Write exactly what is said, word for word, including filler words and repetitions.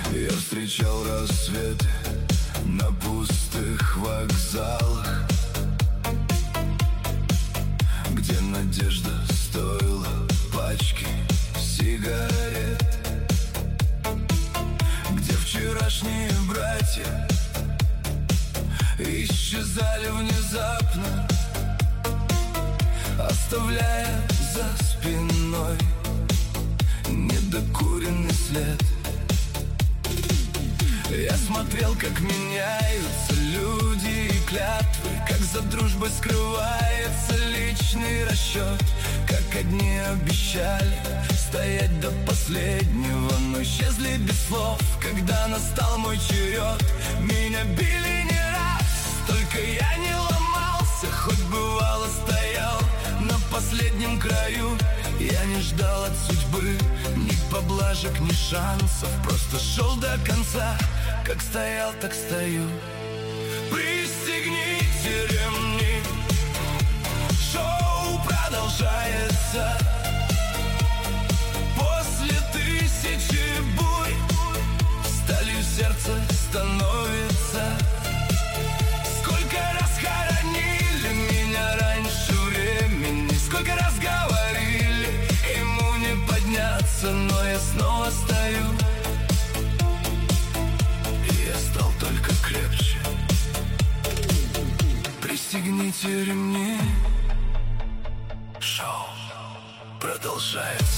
Я встречал рассветы на пустых вокзалах, где надежда стоила пачки сигарет, где вчерашние братья исчезали внезапно, оставляя за спиной недокуренный след. Я смотрел, как меняются люди и клятвы, как за дружбой скрывается личный расчет, как одни обещали стоять до последнего, но исчезли без слов, когда настал мой черед. Меня били не раз, только я не ломался, хоть бывало стоял на последнем краю. Я не ждал от судьбы ни поблажек, ни шансов, просто шел до конца, как стоял, так стою. Пристегните ремни, шоу продолжается. После тысячи бурь сталью сердце становится. Сколько раз хоронили меня раньше времени, сколько раз говорили, ему не подняться, но я снова стою. И я стал только крепче. Пристегните ремни, шоу продолжается.